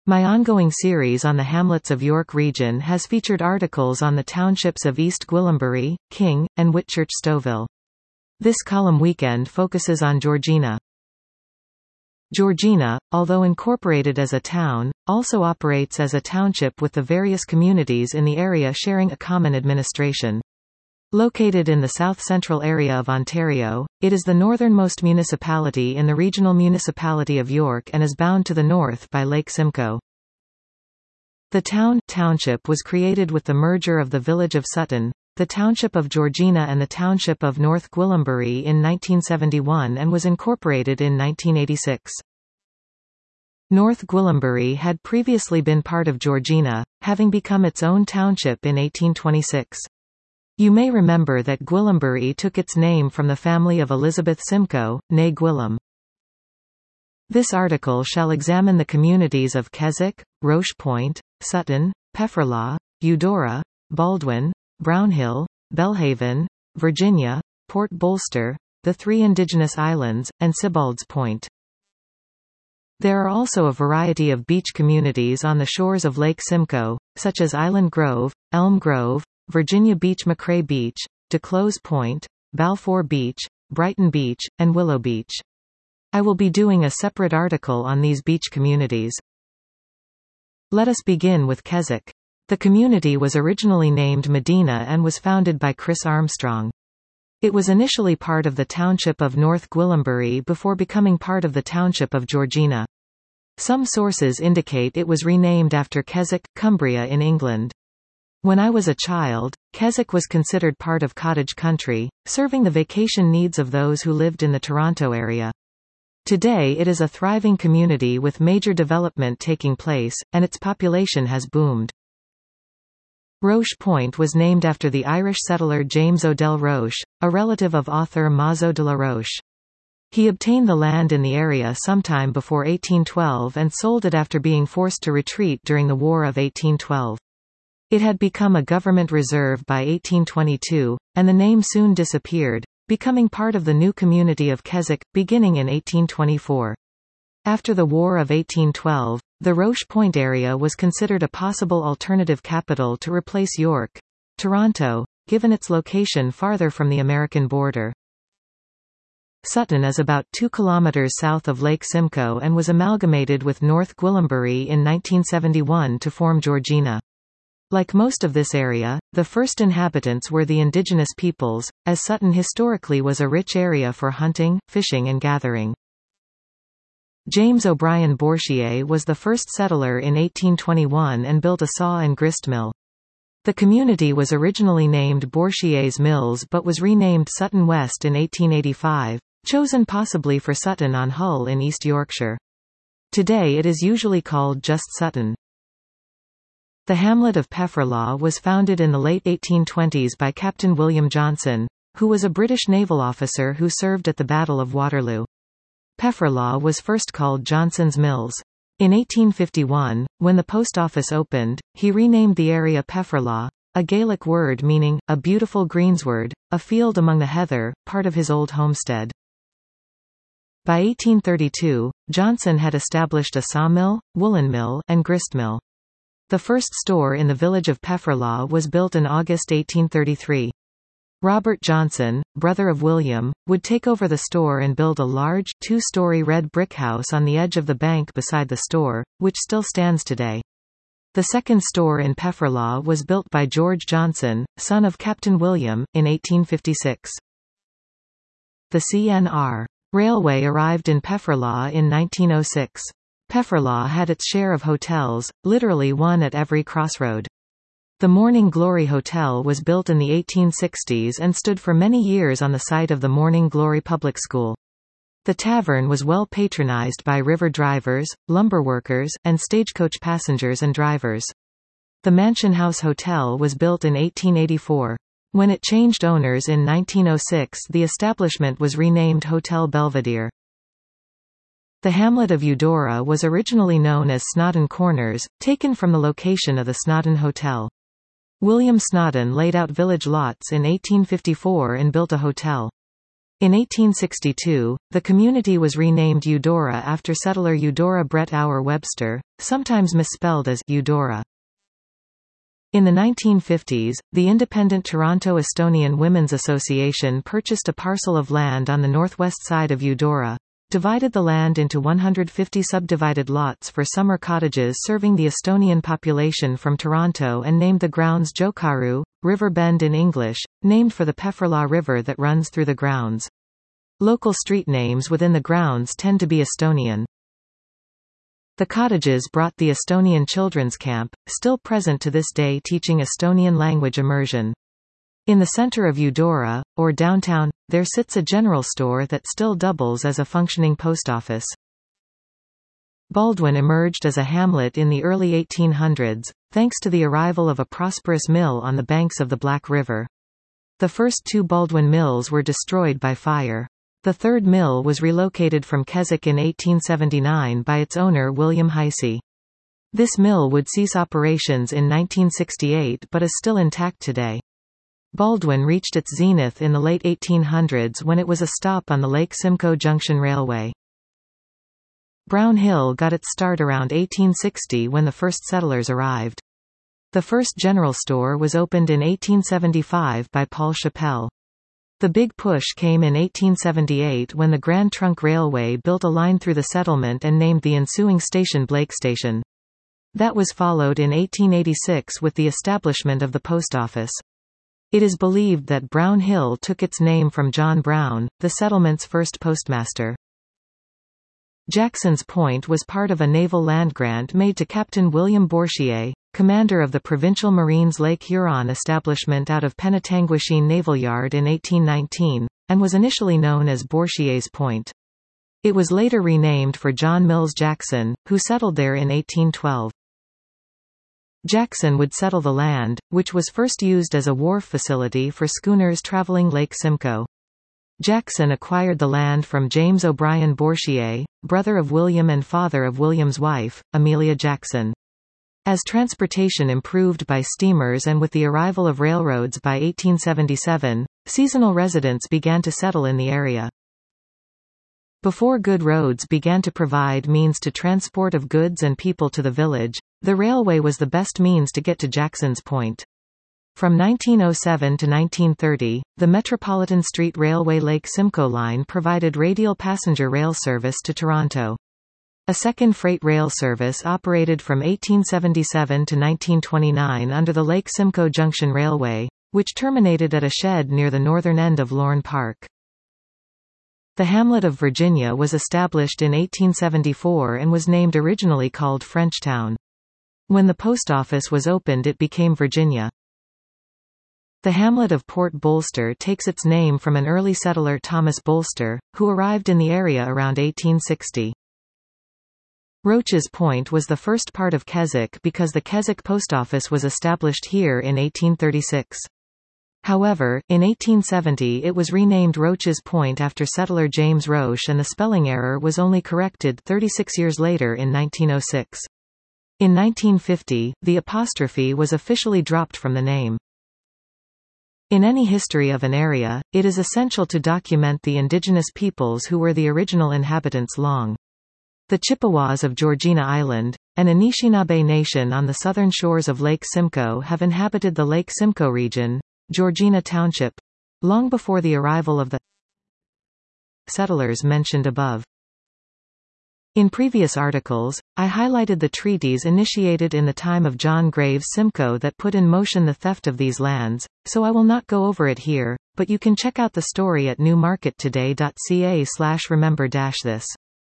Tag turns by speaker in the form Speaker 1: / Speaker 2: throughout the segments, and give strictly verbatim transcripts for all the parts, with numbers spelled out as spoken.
Speaker 1: My ongoing series on the hamlets of York Region has featured articles on the townships of East Gwillimbury, King, and Whitchurch Stouffville. This column weekend focuses on Georgina. Georgina, although incorporated as a town, also operates as a township with the various communities in the area sharing a common administration. Located in the south-central area of Ontario, it is the northernmost municipality in the regional municipality of York and is bound to the north by Lake Simcoe. The town township was created with the merger of the village of Sutton, the township of Georgina and the township of North Gwillimbury in nineteen seventy-one and was incorporated in nineteen eighty-six. North Gwillimbury had previously been part of Georgina, having become its own township in eighteen twenty-six. You may remember that Gwillimbury took its name from the family of Elizabeth Simcoe, née Gwillim. This article shall examine the communities of Keswick, Roche Point, Sutton, Pefferlaw, Eudora, Baldwin, Brownhill, Belhaven, Virginia, Port Bolster, the three Indigenous Islands, and Sibbald's Point. There are also a variety of beach communities on the shores of Lake Simcoe, such as Island Grove, Elm Grove, Virginia Beach, McCrae Beach, Duclos Point, Balfour Beach, Brighton Beach, and Willow Beach. I will be doing a separate article on these beach communities. Let us begin with Keswick. The community was originally named Medina and was founded by Chris Armstrong. It was initially part of the township of North Gwillimbury before becoming part of the township of Georgina. Some sources indicate it was renamed after Keswick, Cumbria in England. When I was a child, Keswick was considered part of cottage country, serving the vacation needs of those who lived in the Toronto area. Today it is a thriving community with major development taking place, and its population has boomed. Roche Point was named after the Irish settler James Odell Roche, a relative of author Mazo de la Roche. He obtained the land in the area sometime before eighteen twelve and sold it after being forced to retreat during the War of eighteen twelve. It had become a government reserve by eighteen twenty-two, and the name soon disappeared, becoming part of the new community of Keswick, beginning in eighteen twenty-four. After the War of eighteen twelve, the Roche Point area was considered a possible alternative capital to replace York, Toronto, given its location farther from the American border. Sutton is about two kilometers south of Lake Simcoe and was amalgamated with North Gwillimbury in nineteen seventy-one to form Georgina. Like most of this area, the first inhabitants were the indigenous peoples, as Sutton historically was a rich area for hunting, fishing and gathering. James O'Brien Bourchier was the first settler in eighteen twenty-one and built a saw and grist mill. The community was originally named Bourchier's Mills but was renamed Sutton West in eighteen eighty-five, chosen possibly for Sutton on Hull in East Yorkshire. Today it is usually called just Sutton. The hamlet of Pefferlaw was founded in the late eighteen twenties by Captain William Johnson, who was a British naval officer who served at the Battle of Waterloo. Pefferlaw was first called Johnson's Mills. In eighteen fifty-one, when the post office opened, he renamed the area Pefferlaw, a Gaelic word meaning, a beautiful greensward, a field among the heather, part of his old homestead. By eighteen thirty-two, Johnson had established a sawmill, woolen mill, and grist mill. The first store in the village of Pefferlaw was built in August eighteen thirty-three. Robert Johnson, brother of William, would take over the store and build a large, two-story red brick house on the edge of the bank beside the store, which still stands today. The second store in Pefferlaw was built by George Johnson, son of Captain William, in eighteen fifty-six. The C N R Railway arrived in Pefferlaw in nineteen oh six. Pefferlaw had its share of hotels, literally one at every crossroad. The Morning Glory Hotel was built in the eighteen sixties and stood for many years on the site of the Morning Glory Public School. The tavern was well patronized by river drivers, lumber workers, and stagecoach passengers and drivers. The Mansion House Hotel was built in eighteen eighty-four. When it changed owners in nineteen oh six, the establishment was renamed Hotel Belvedere. The hamlet of Eudora was originally known as Snodden Corners, taken from the location of the Snodden Hotel. William Snodden laid out village lots in eighteen fifty-four and built a hotel. In eighteen sixty-two, the community was renamed Eudora after settler Eudora Brett Auer Webster, sometimes misspelled as Eudora. In the nineteen fifties, the independent Toronto Estonian Women's Association purchased a parcel of land on the northwest side of Eudora, divided the land into one hundred fifty subdivided lots for summer cottages serving the Estonian population from Toronto, and named the grounds Jokaru, River Bend in English, named for the Pefferlaw River that runs through the grounds. Local street names within the grounds tend to be Estonian. The cottages brought the Estonian Children's Camp, still present to this day, teaching Estonian language immersion. In the center of Eudora, or downtown, there sits a general store that still doubles as a functioning post office. Baldwin emerged as a hamlet in the early eighteen hundreds, thanks to the arrival of a prosperous mill on the banks of the Black River. The first two Baldwin mills were destroyed by fire. The third mill was relocated from Keswick in eighteen seventy-nine by its owner William Heisey. This mill would cease operations in nineteen sixty-eight but is still intact today. Baldwin reached its zenith in the late eighteen hundreds when it was a stop on the Lake Simcoe Junction Railway. Brown Hill got its start around eighteen sixty when the first settlers arrived. The first general store was opened in eighteen seventy-five by Paul Chappell. The big push came in eighteen seventy-eight when the Grand Trunk Railway built a line through the settlement and named the ensuing station Blake Station. That was followed in eighteen eighty-six with the establishment of the post office. It is believed that Brown Hill took its name from John Brown, the settlement's first postmaster. Jackson's Point was part of a naval land grant made to Captain William Bourchier, commander of the Provincial Marines Lake Huron establishment out of Penetanguishene Naval Yard in eighteen nineteen, and was initially known as Bourchier's Point. It was later renamed for John Mills Jackson, who settled there in eighteen twelve. Jackson would settle the land, which was first used as a wharf facility for schooners traveling Lake Simcoe. Jackson acquired the land from James O'Brien Bourchier, brother of William and father of William's wife, Amelia Jackson. As transportation improved by steamers and with the arrival of railroads by eighteen seventy-seven, seasonal residents began to settle in the area. Before good roads began to provide means to transport of goods and people to the village, the railway was the best means to get to Jackson's Point. From nineteen oh seven to nineteen thirty, the Metropolitan Street Railway Lake Simcoe line provided radial passenger rail service to Toronto. A second freight rail service operated from eighteen seventy-seven to nineteen twenty-nine under the Lake Simcoe Junction Railway, which terminated at a shed near the northern end of Lorne Park. The hamlet of Virginia was established in eighteen seventy-four and was named originally called Frenchtown. When the post office was opened, it became Virginia. The hamlet of Port Bolster takes its name from an early settler Thomas Bolster, who arrived in the area around eighteen sixty. Roach's Point was the first part of Keswick because the Keswick post office was established here in eighteen thirty-six. However, in eighteen seventy it was renamed Roach's Point after settler James Roche, and the spelling error was only corrected thirty-six years later in nineteen oh six. In nineteen fifty, the apostrophe was officially dropped from the name. In any history of an area, it is essential to document the indigenous peoples who were the original inhabitants long. The Chippewas of Georgina Island, an Anishinaabe nation on the southern shores of Lake Simcoe, have inhabited the Lake Simcoe region, Georgina Township, long before the arrival of the settlers mentioned above. In previous articles, I highlighted the treaties initiated in the time of John Graves Simcoe that put in motion the theft of these lands, so I will not go over it here, but you can check out the story at newmarkettoday.ca slash remember this.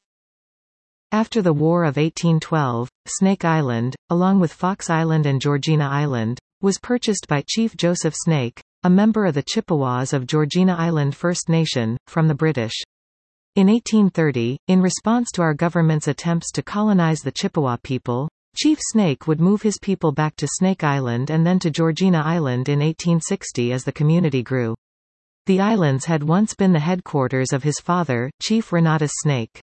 Speaker 1: After the War of eighteen twelve, Snake Island, along with Fox Island and Georgina Island, was purchased by Chief Joseph Snake, a member of the Chippewas of Georgina Island First Nation, from the British. In eighteen thirty, in response to our government's attempts to colonize the Chippewa people, Chief Snake would move his people back to Snake Island and then to Georgina Island in eighteen sixty as the community grew. The islands had once been the headquarters of his father, Chief Renatus Snake.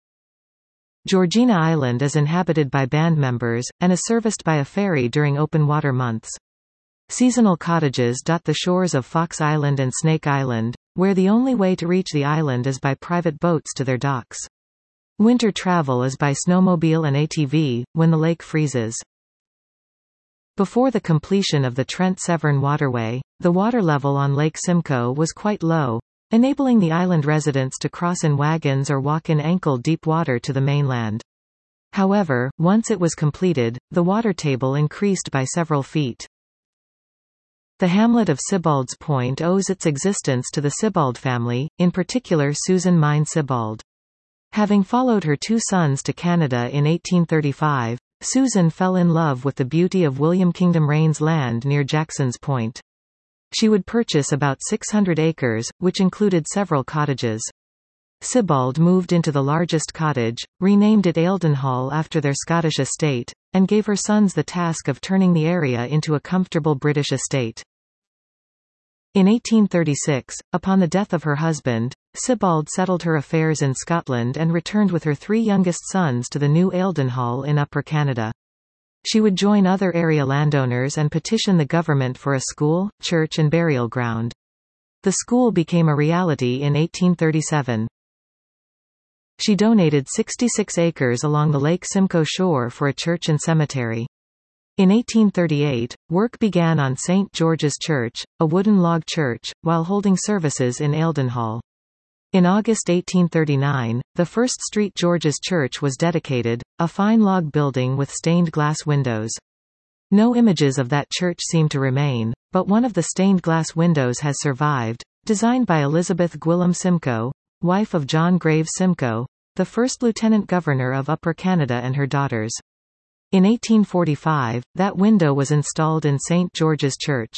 Speaker 1: Georgina Island is inhabited by band members, and is serviced by a ferry during open water months. Seasonal cottages dot the shores of Fox Island and Snake Island, where the only way to reach the island is by private boats to their docks. Winter travel is by snowmobile and A T V, when the lake freezes. Before the completion of the Trent-Severn waterway, the water level on Lake Simcoe was quite low, enabling the island residents to cross in wagons or walk in ankle-deep water to the mainland. However, once it was completed, the water table increased by several feet. The hamlet of Sibbald's Point owes its existence to the Sibbald family, in particular Susan Mine Sibbald. Having followed her two sons to Canada in eighteen thirty-five, Susan fell in love with the beauty of William Kingdom Rains land near Jackson's Point. She would purchase about six hundred acres, which included several cottages. Sibbald moved into the largest cottage, renamed it Aildenhall after their Scottish estate, and gave her sons the task of turning the area into a comfortable British estate. In eighteen thirty-six, upon the death of her husband, Sibbald settled her affairs in Scotland and returned with her three youngest sons to the new Aildenhall in Upper Canada. She would join other area landowners and petition the government for a school, church and burial ground. The school became a reality in eighteen thirty-seven. She donated sixty-six acres along the Lake Simcoe shore for a church and cemetery. In eighteen thirty-eight, work began on Saint George's Church, a wooden log church, while holding services in Aildenhall. In August eighteen thirty-nine, the first Street George's Church was dedicated, a fine log building with stained glass windows. No images of that church seem to remain, but one of the stained glass windows has survived, designed by Elizabeth Gwilym Simcoe, wife of John Graves Simcoe, the first Lieutenant Governor of Upper Canada, and her daughters. In eighteen forty-five, that window was installed in Saint George's Church.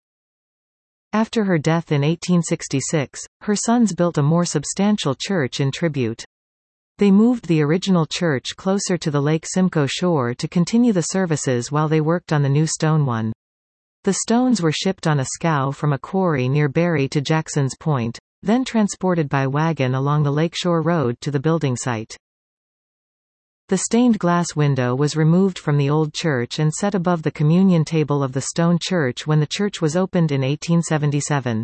Speaker 1: After her death in eighteen sixty-six, her sons built a more substantial church in tribute. They moved the original church closer to the Lake Simcoe shore to continue the services while they worked on the new stone one. The stones were shipped on a scow from a quarry near Barrie to Jackson's Point, then transported by wagon along the Lakeshore Road to the building site. The stained glass window was removed from the old church and set above the communion table of the stone church when the church was opened in eighteen seventy-seven.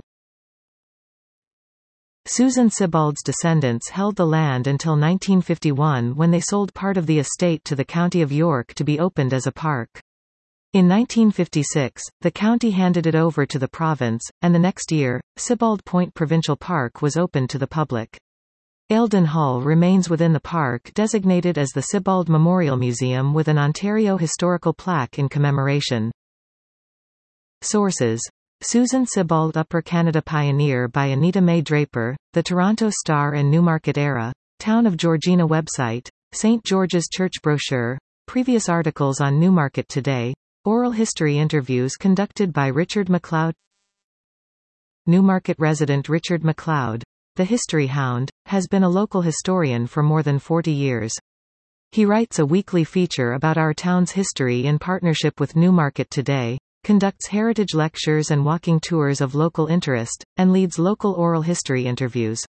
Speaker 1: Susan Sibbald's descendants held the land until nineteen fifty-one, when they sold part of the estate to the County of York to be opened as a park. In nineteen fifty-six, the county handed it over to the province, and the next year, Sibbald Point Provincial Park was opened to the public. Aildenhall remains within the park, designated as the Sibbald Memorial Museum with an Ontario historical plaque in commemoration. Sources: Susan Sibbald, Upper Canada Pioneer by Anita Mae Draper, The Toronto Star and Newmarket Era, Town of Georgina website, Saint George's Church brochure, previous articles on Newmarket Today, oral history interviews conducted by Richard MacLeod. Newmarket resident Richard MacLeod, the history hound, has been a local historian for more than forty years. He writes a weekly feature about our town's history in partnership with Newmarket Today, conducts heritage lectures and walking tours of local interest, and leads local oral history interviews.